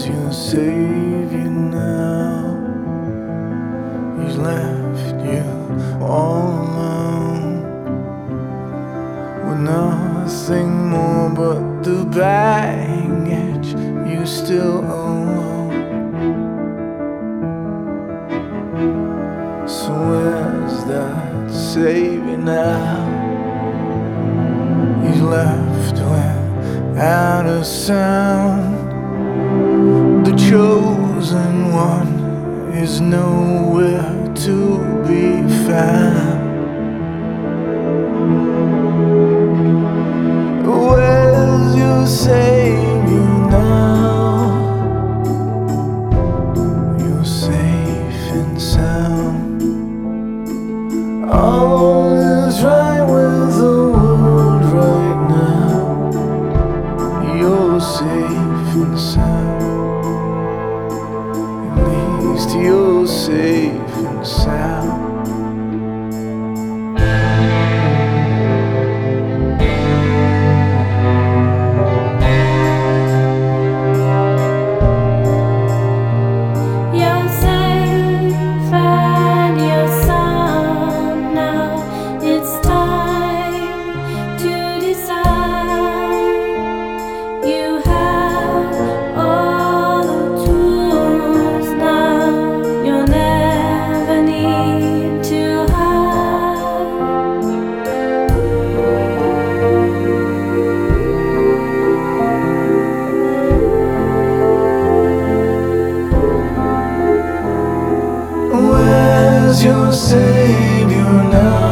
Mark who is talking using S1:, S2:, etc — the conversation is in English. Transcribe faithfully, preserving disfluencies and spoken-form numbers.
S1: Where's your Savior now? He's left you all alone, with nothing more but the baggage you still own. So where's that Savior now? He's left without a sound. The chosen one is nowhere to be found. Where's your Savior now? You're safe and sound. All is right with the world right now. You're safe and sound. At least you're safe and sound.
S2: You're safe and you're sound now. It's time to decide. You have all the tools now. You'll never need to hide.
S1: Where's your Savior now?